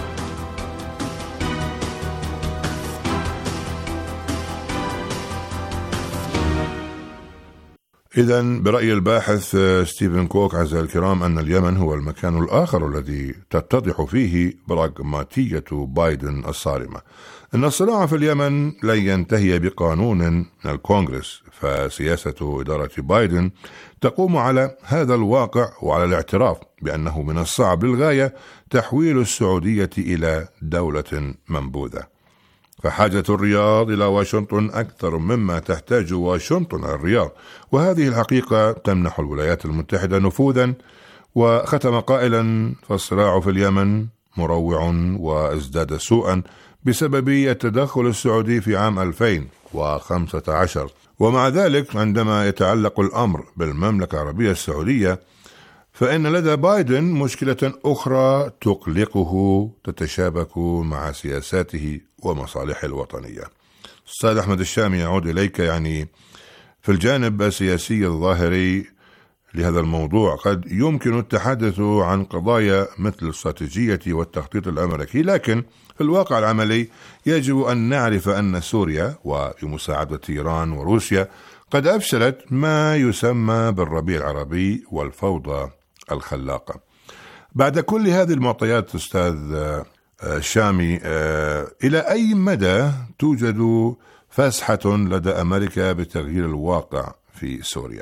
إذن برأي الباحث ستيفن كوك أعزائي الكرام أن اليمن هو المكان الآخر الذي تتضح فيه براغماتية بايدن الصارمة. أن الصراع في اليمن لن ينتهي بقانون من الكونغرس، فسياسة إدارة بايدن تقوم على هذا الواقع وعلى الاعتراف بأنه من الصعب للغاية تحويل السعودية إلى دولة منبوذة، فحاجة الرياض إلى واشنطن أكثر مما تحتاج واشنطن الرياض، وهذه الحقيقة تمنح الولايات المتحدة نفوذا. وختم قائلا: فالصراع في اليمن مروع وازداد سوءا بسبب التدخل السعودي في عام ألفين وخمسة عشر، ومع ذلك عندما يتعلق الأمر بالمملكة العربية السعودية فإن لدى بايدن مشكلة أخرى تقلقه تتشابك مع سياساته ومصالحه الوطنية. أستاذ أحمد الشامي، يعود إليك. يعني في الجانب السياسي الظاهري لهذا الموضوع قد يمكن التحدث عن قضايا مثل الاستراتيجية والتخطيط الأمريكي، لكن في الواقع العملي يجب أن نعرف أن سوريا وبمساعدة إيران وروسيا قد أفشلت ما يسمى بالربيع العربي والفوضى الخلاقة. بعد كل هذه المعطيات أستاذ شامي، إلى أي مدى توجد فسحة لدى أمريكا بتغيير الواقع في سوريا؟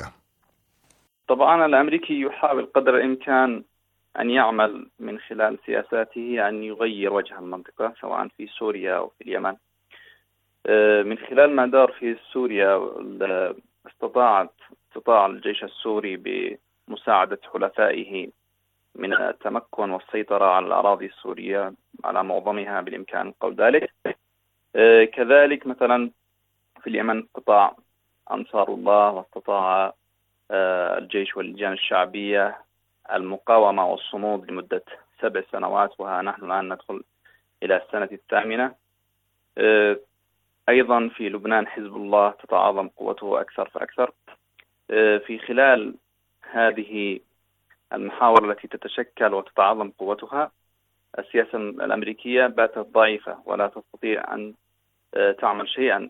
طبعا الأمريكي يحاول قدر الإمكان أن يعمل من خلال سياساته أن يغير وجه المنطقة سواء في سوريا أو في اليمن. من خلال ما دار في سوريا استطاعت استطاع الجيش السوري بمساعدة حلفائه من التمكن والسيطرة على الأراضي السورية على معظمها بالإمكان القول ذلك. كذلك مثلا في اليمن استطاع أنصار الله واستطاع الجيش واللجان الشعبية المقاومة والصمود لمدة سبع سنوات، وها نحن الآن ندخل إلى السنة الثامنة. أيضا في لبنان حزب الله تتعاظم قوته أكثر فأكثر. في خلال هذه المحاور التي تتشكل وتتعاظم قوتها السياسة الأمريكية باتت ضعيفة ولا تستطيع أن تعمل شيئا.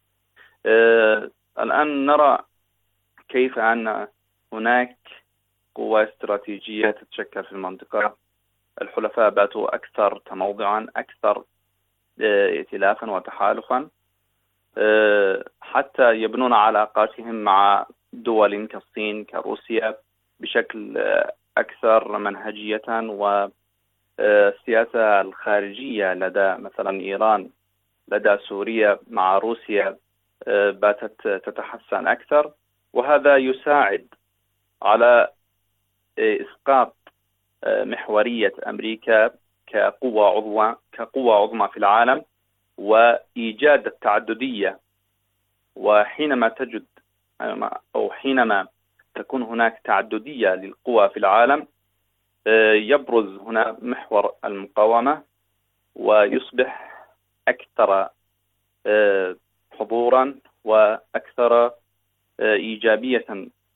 الآن نرى كيف أن هناك قوة استراتيجية تتشكل في المنطقة. الحلفاء باتوا أكثر تموضعا، أكثر ائتلافا وتحالفا، حتى يبنون علاقاتهم مع دول كالصين كروسيا بشكل أكثر منهجية، والسياسة الخارجية لدى مثلا إيران لدى سوريا مع روسيا باتت تتحسن أكثر، وهذا يساعد على إسقاط محورية أمريكا كقوة عظمى كقوة عظمى في العالم وإيجاد التعددية. وحينما تجد أو حينما تكون هناك تعددية للقوى في العالم يبرز هنا محور المقاومة ويصبح أكثر حضورا وأكثر إيجابية.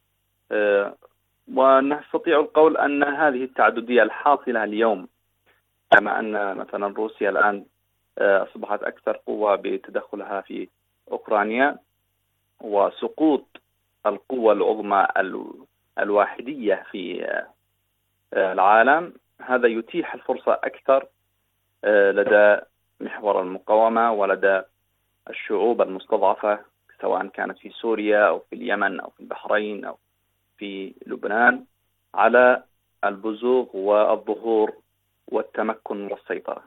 ونستطيع القول أن هذه التعددية الحاصلة اليوم، كما أن مثلا روسيا الآن أصبحت أكثر قوة بتدخلها في أوكرانيا، وسقوط القوة العظمى الواحدية في العالم، هذا يتيح الفرصة أكثر لدى محور المقاومة ولدى الشعوب المستضعفة سواء كانت في سوريا أو في اليمن أو في البحرين أو في لبنان على البزوغ والظهور والتمكن والسيطرة.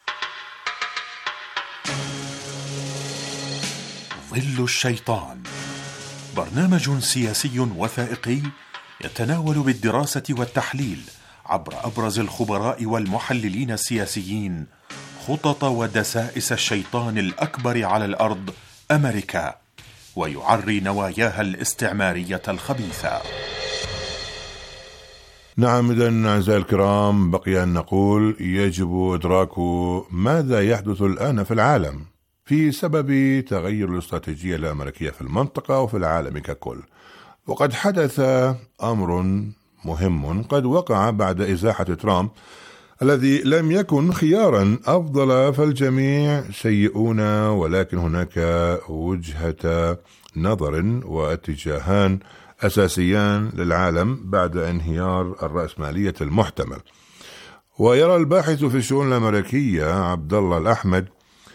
ظل الشيطان، برنامج سياسي وثائقي يتناول بالدراسة والتحليل عبر أبرز الخبراء والمحللين السياسيين خطط ودسائس الشيطان الأكبر على الأرض أمريكا، ويعري نواياها الاستعمارية الخبيثة. نعم، إذن أعزائي الكرام بقي أن نقول يجب إدراك ماذا يحدث الآن في العالم في سبب تغير الاستراتيجية الأمريكية في المنطقة وفي العالم ككل. وقد حدث أمر مهم قد وقع بعد إزاحة ترامب الذي لم يكن خيارا أفضل، فالجميع سيئون، ولكن هناك وجهة نظر واتجاهان أساسيان للعالم بعد انهيار الرأسمالية المحتمل. ويرى الباحث في الشؤون الأمريكية عبد الله الأحمد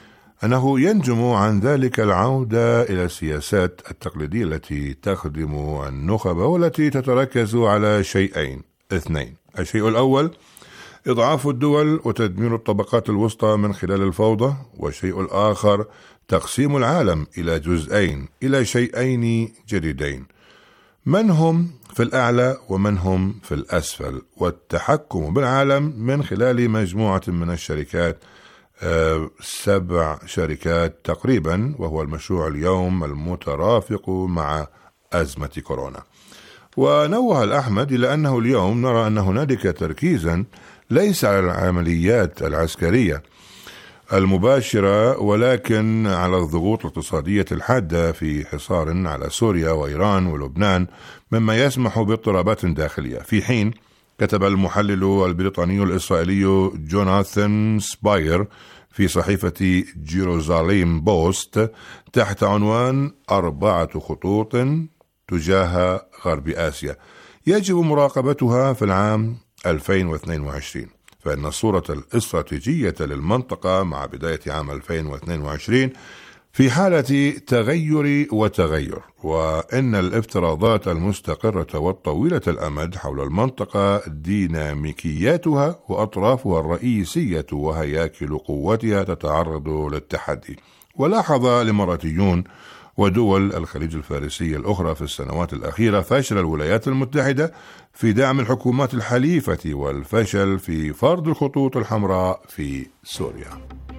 أنه ينجم عن ذلك العودة إلى السياسات التقليدية التي تخدم النخبة والتي تتركز على شيئين اثنين. الشيء الأول إضعاف الدول وتدمير الطبقات الوسطى من خلال الفوضى، والشيء الآخر تقسيم العالم إلى جزئين، إلى شيئين جديدين، من هم في الأعلى ومن هم في الأسفل، والتحكم بالعالم من خلال مجموعة من الشركات، أه سبع شركات تقريبا، وهو المشروع اليوم المترافق مع أزمة كورونا. ونوه الأحمد إلى أنه اليوم نرى أن هنالك تركيزا ليس على العمليات العسكرية المباشرة، ولكن على الضغوط الاقتصادية الحادة في حصار على سوريا وإيران ولبنان، مما يسمح باضطرابات داخلية. في حين كتب المحلل البريطاني الإسرائيلي جوناثان سباير في صحيفة جيروزاليم بوست تحت عنوان أربعة خطوط تجاه غرب آسيا يجب مراقبتها في العام ألفين واثنين وعشرين، فإن الصورة الاستراتيجية للمنطقة مع بداية عام ألفين واثنين وعشرين في حالة تغير وتغير، وإن الافتراضات المستقرة والطويلة الأمد حول المنطقة ديناميكياتها وأطرافها الرئيسية وهياكل قوتها تتعرض للتحدي. ولاحظ الإماراتيون ودول الخليج الفارسي الأخرى في السنوات الأخيرة فشل الولايات المتحدة في دعم الحكومات الحليفة والفشل في فرض الخطوط الحمراء في سوريا.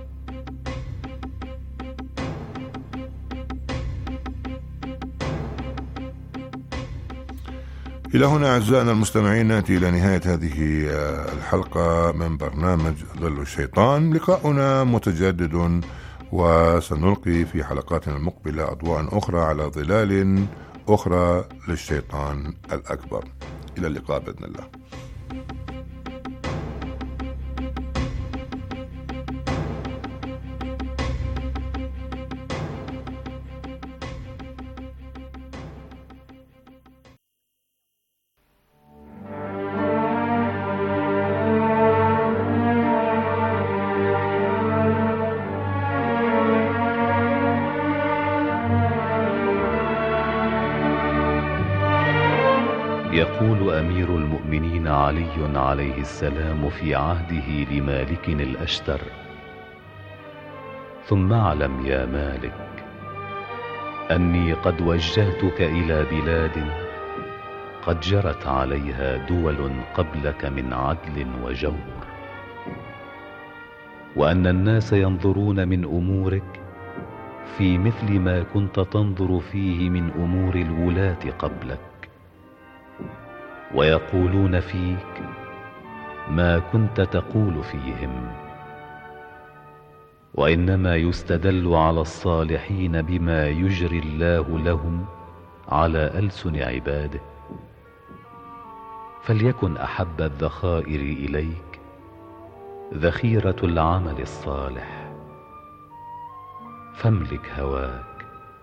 إلى هنا أعزائنا المستمعين نأتي إلى نهاية هذه الحلقة من برنامج ظل الشيطان. لقاؤنا متجدد، وسنلقي في حلقاتنا المقبلة أضواء أخرى على ظلال أخرى للشيطان الأكبر. إلى اللقاء بإذن الله. يقول أمير المؤمنين علي عليه السلام في عهده لمالك الأشتر: ثم اعلم يا مالك أني قد وجهتك إلى بلاد قد جرت عليها دول قبلك من عدل وجور، وأن الناس ينظرون من أمورك في مثل ما كنت تنظر فيه من أمور الولاة قبلك، ويقولون فيك ما كنت تقول فيهم، وإنما يستدل على الصالحين بما يجري الله لهم على ألسن عباده. فليكن أحب الذخائر إليك ذخيرة العمل الصالح، فاملك هواك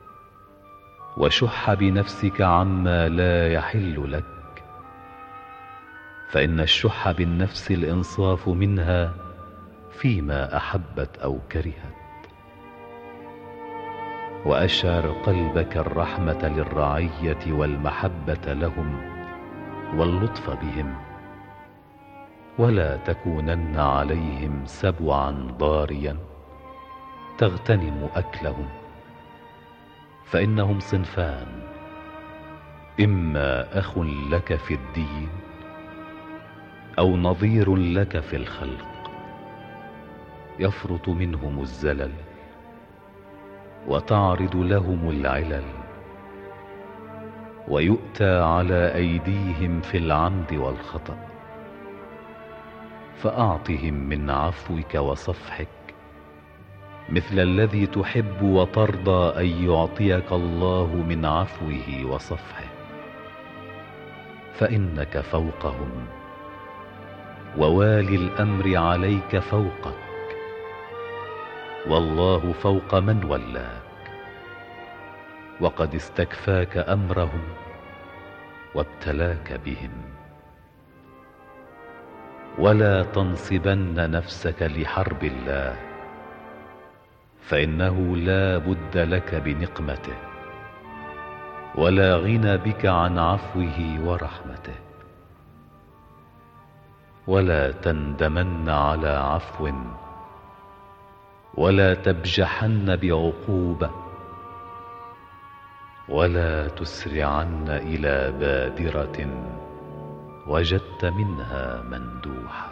وشح بنفسك عما لا يحل لك، فإن الشح بالنفس الإنصاف منها فيما أحبت أو كرهت. وأشعر قلبك الرحمة للرعية والمحبة لهم واللطف بهم، ولا تكونن عليهم سبعا ضاريا تغتنم أكلهم، فإنهم صنفان: إما أخ لك في الدين أو نظير لك في الخلق، يفرط منهم الزلل وتعرض لهم العلل، ويؤتى على أيديهم في العمد والخطأ. فأعطهم من عفوك وصفحك مثل الذي تحب وترضى أن يعطيك الله من عفوه وصفحه، فإنك فوقهم، ووالي الأمر عليك فوقك، والله فوق من ولاك، وقد استكفاك أمرهم وابتلاك بهم. ولا تنصبن نفسك لحرب الله، فإنه لا بد لك بنقمته، ولا غنى بك عن عفوه ورحمته. ولا تندمن على عفو، ولا تبجحن بعقوبة، ولا تسرعن إلى بادرة وجدت منها مندوحا.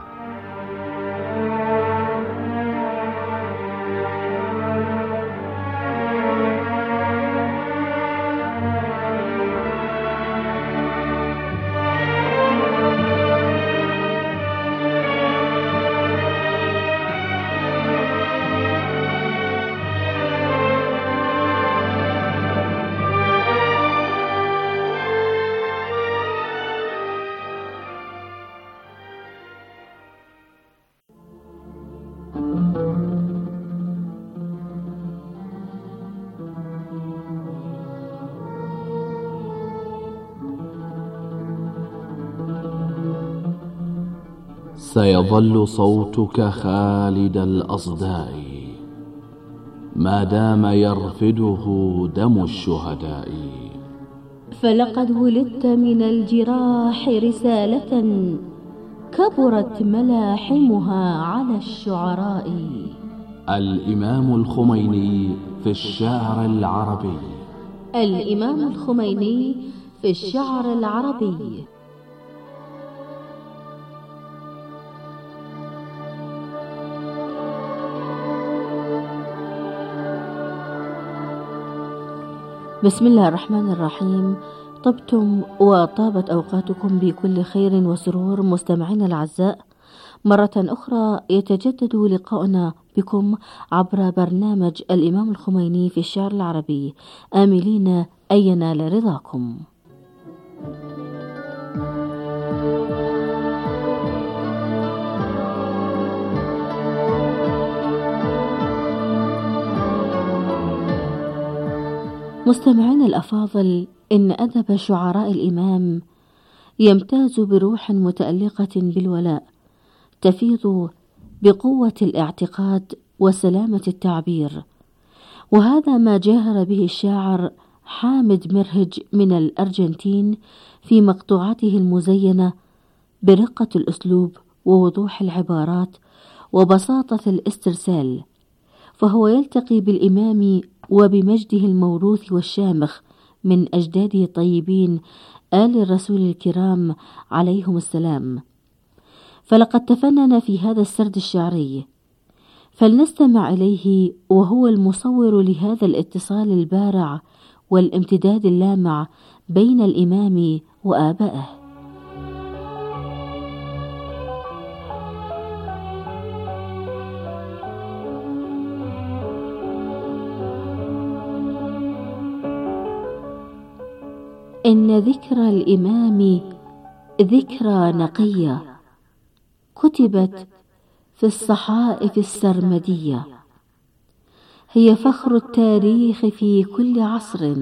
سيظل صوتك خالد الأصداء ما دام يرفده دم الشهداء. فلقد ولدت من الجراح رسالة كبرت ملاحمها على الشعراء. الإمام الخميني في الشعر العربي. الإمام الخميني في الشعر العربي. بسم الله الرحمن الرحيم. طبتم وطابت أوقاتكم بكل خير وسرور مستمعينا الأعزاء. مرة أخرى يتجدد لقاؤنا بكم عبر برنامج الإمام الخميني في الشعر العربي، آملين أن ينال رضاكم. مستمعينا الأفاضل، إن أدب شعراء الإمام يمتاز بروح متألقة بالولاء، تفيض بقوة الاعتقاد وسلامة التعبير، وهذا ما جاهر به الشاعر حامد مرهج من الأرجنتين في مقطوعته المزينة برقة الأسلوب ووضوح العبارات وبساطة الاسترسال، فهو يلتقي بالإمام وبمجده الموروث والشامخ من أجداده الطيبين آل الرسول الكرام عليهم السلام. فلقد تفنن في هذا السرد الشعري، فلنستمع إليه وهو المصور لهذا الاتصال البارع والامتداد اللامع بين الإمام وآبائه. إن ذكرى الإمام ذكرى نقية كتبت في الصحائف السرمدية، هي فخر التاريخ في كل عصر،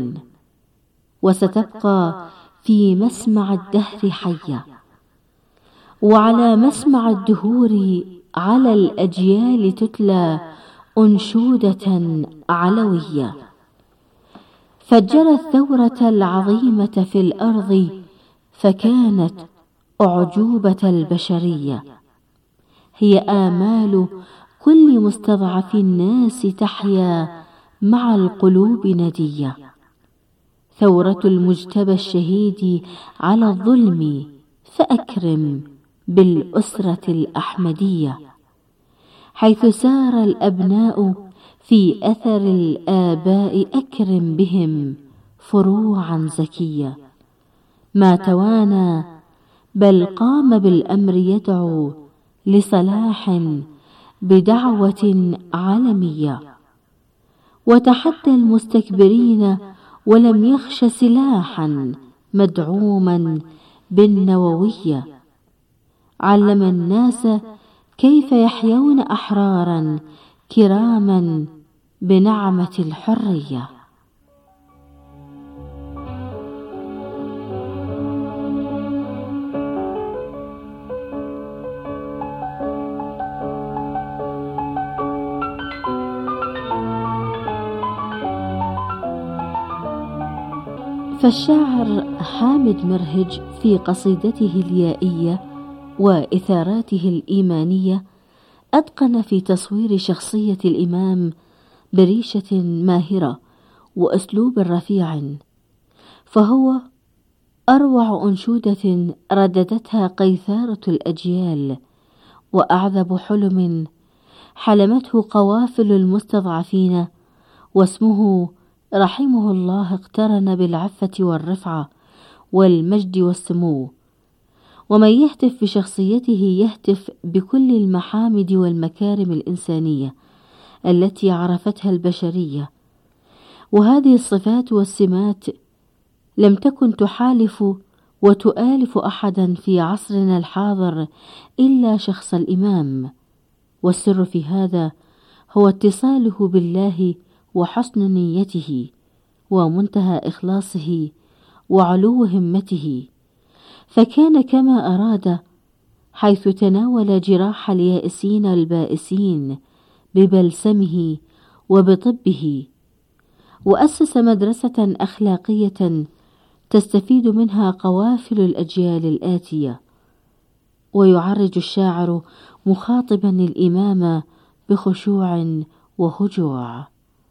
وستبقى في مسمع الدهر حية، وعلى مسمع الدهور على الأجيال تتلى أنشودة علوية. فجرت الثورة العظيمة في الأرض فكانت أعجوبة البشرية، هي آمال كل مستضعف الناس تحيا مع القلوب ندية. ثورة المجتبى الشهيد على الظلم فأكرم بالأسرة الأحمدية، حيث سار الأبناء في أثر الآباء أكرم بهم فروعا زكية. ما توانى بل قام بالأمر يدعو لصلاح بدعوة عالمية، وتحدى المستكبرين ولم يخش سلاحا مدعوما بالنووية. علم الناس كيف يحيون أحرارا كراما بنعمة الحرية. فالشاعر حامد مرهج في قصيدته اليائية وإثاراته الإيمانية أتقن في تصوير شخصية الإمام بريشة ماهرة وأسلوب رفيع، فهو أروع أنشودة رددتها قيثارة الأجيال، وأعذب حلم حلمته قوافل المستضعفين، واسمه رحمه الله اقترن بالعفة والرفعة والمجد والسمو. ومن يهتف بشخصيته يهتف بكل المحامد والمكارم الإنسانية التي عرفتها البشرية، وهذه الصفات والسمات لم تكن تحالف وتؤالف أحدا في عصرنا الحاضر إلا شخص الإمام. والسر في هذا هو اتصاله بالله وحسن نيته ومنتهى إخلاصه وعلو همته، فكان كما أراد، حيث تناول جراح اليائسين البائسين ببلسمه وبطبه، وأسس مدرسة أخلاقية تستفيد منها قوافل الأجيال الآتية. ويعرج الشاعر مخاطبا الإمام بخشوع وهجوع: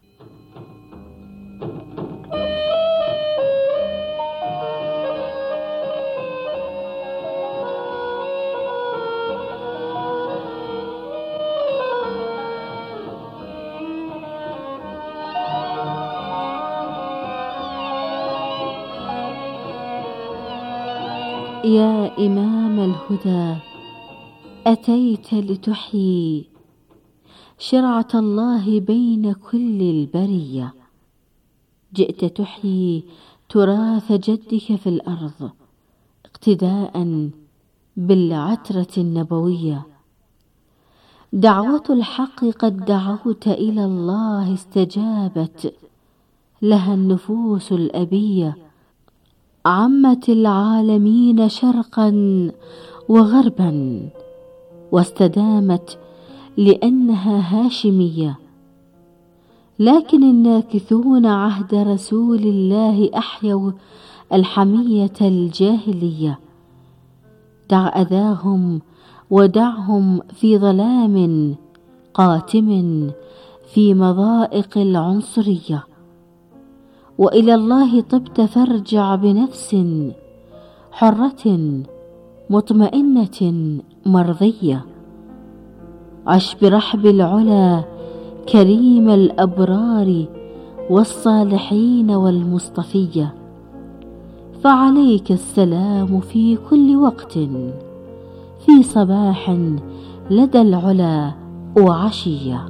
يا إمام الهدى، أتيت لتحيي شرعة الله بين كل البرية، جئت تحيي تراث جدك في الأرض اقتداء بالعترة النبوية. دعوة الحق قد دعوت إلى الله استجابت لها النفوس الأبية، عمت العالمين شرقا وغربا واستدامت لأنها هاشمية. لكن الناكثون عهد رسول الله أحيوا الحمية الجاهلية. دع أذاهم ودعهم في ظلام قاتم في مضائق العنصرية، وإلى الله طبت فارجع بنفس حرة مطمئنة مرضية. عش برحب العلا كريم الأبرار والصالحين والمصطفية، فعليك السلام في كل وقت، في صباح لدى العلا وعشية.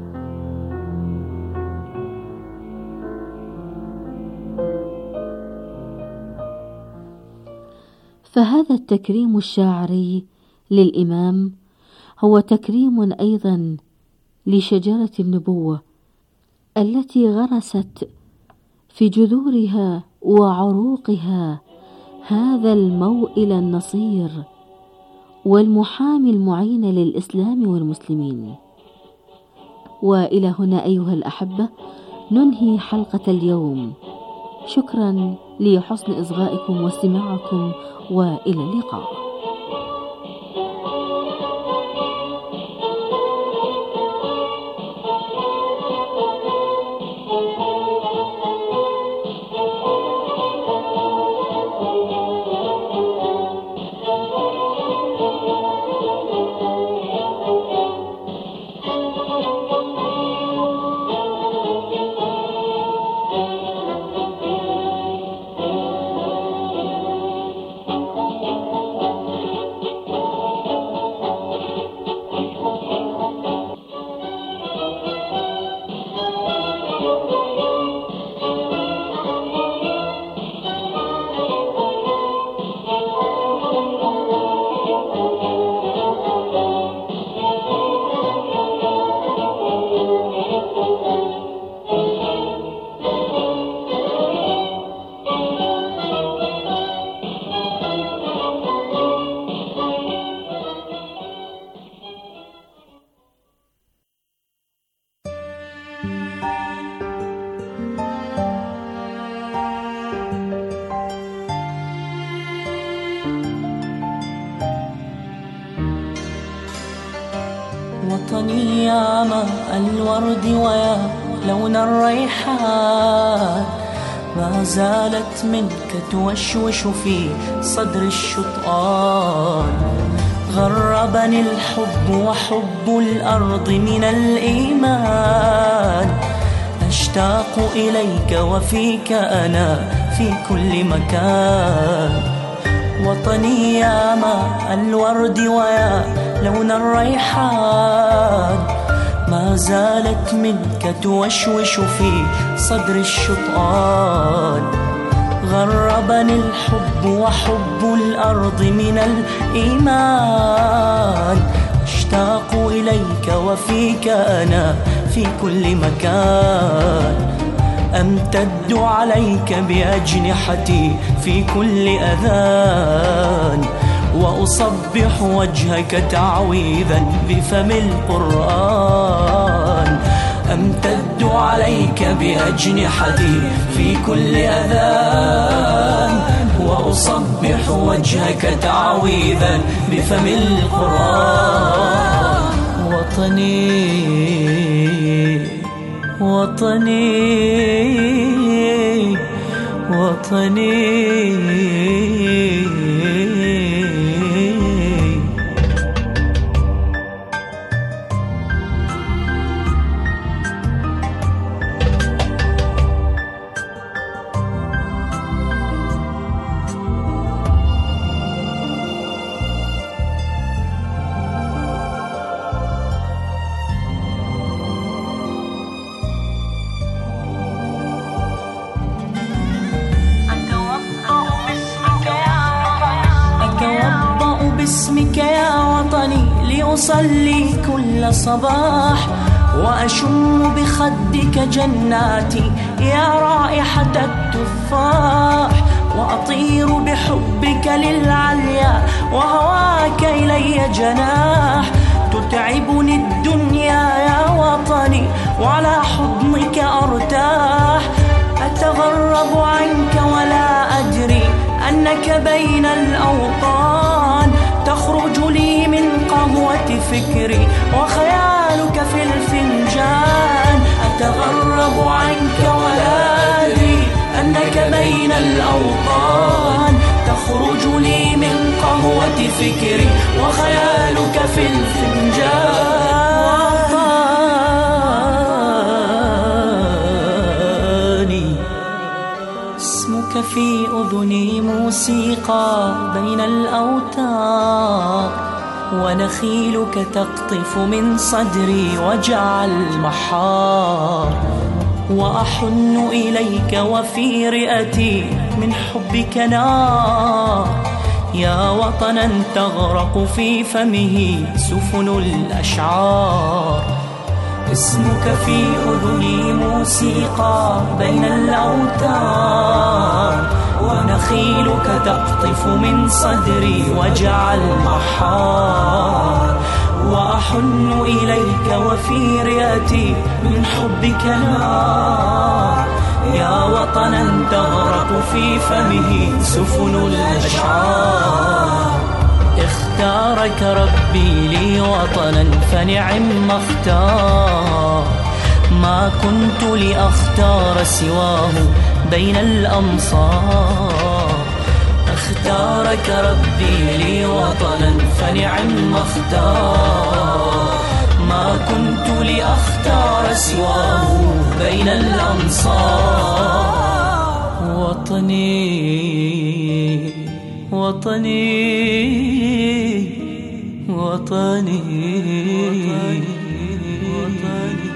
فهذا التكريم الشاعري للإمام هو تكريم أيضا لشجرة النبوة التي غرست في جذورها وعروقها هذا الموئل النصير والمحامي المعين للإسلام والمسلمين. وإلى هنا أيها الأحبة ننهي حلقة اليوم. شكرا لحسن إصغائكم واستماعكم، وإلى اللقاء. وطني يا ماء الورد ويا لون الريحان، ما زالت منك توشوش في صدر الشطآن. غربني الحب وحب الأرض من الإيمان، أشتاق إليك وفيك أنا في كل مكان. وطني يا ماء الورد ويا لون الريحان، ما زالت منك توشوش في صدر الشطآن. غربني الحب وحب الأرض من الإيمان، أشتاق إليك وفيك أنا في كل مكان. أمتد عليك بأجنحتي في كل أذان، وأصبح وجهك تعويذا بفم القرآن. أمتد عليك بأجنحتي في كل أذان، وأصبح وجهك تعويذا بفم القرآن. وطني وطني وطني باسمك يا وطني لأصلي كل صباح، وأشم بخدك جناتي يا رائحة التفاح، وأطير بحبك للعليا وهواك إلي جناح. تتعبني الدنيا يا وطني وعلى حضنك أرتاح، أتغرب عنك ولا أدري أنك بين الأوطان. تخرج لي من قهوة فكري وخيالك في الفنجان، أتغرب عنك ولا أدري أنك بين الأوطان. تخرج لي من قهوة فكري وخيالك في الفنجان. اسمك في أذني موسيقى بين الأوتار، ونخيلك تقطف من صدري وجع المحار. وأحن إليك وفي رئتي من حبك نار، يا وطنا تغرق في فمه سفن الأشعار. اسمك في أذني موسيقى بين الأوتار، ونخيلك تقطف من صدري وجع المحار. وأحن إليك وفي رئتي من حبك نار، يا وطنا تغرق في فمه سفن الأشعار. اختارك ربي لي وطنا فنعم ما اختار، ما كنت لأختار سواه بين الأمصار. اختارك ربي لي وطنا فنعم ما اختار، ما كنت لأختار سواه بين الأمصار. وطني وطني وطني وطني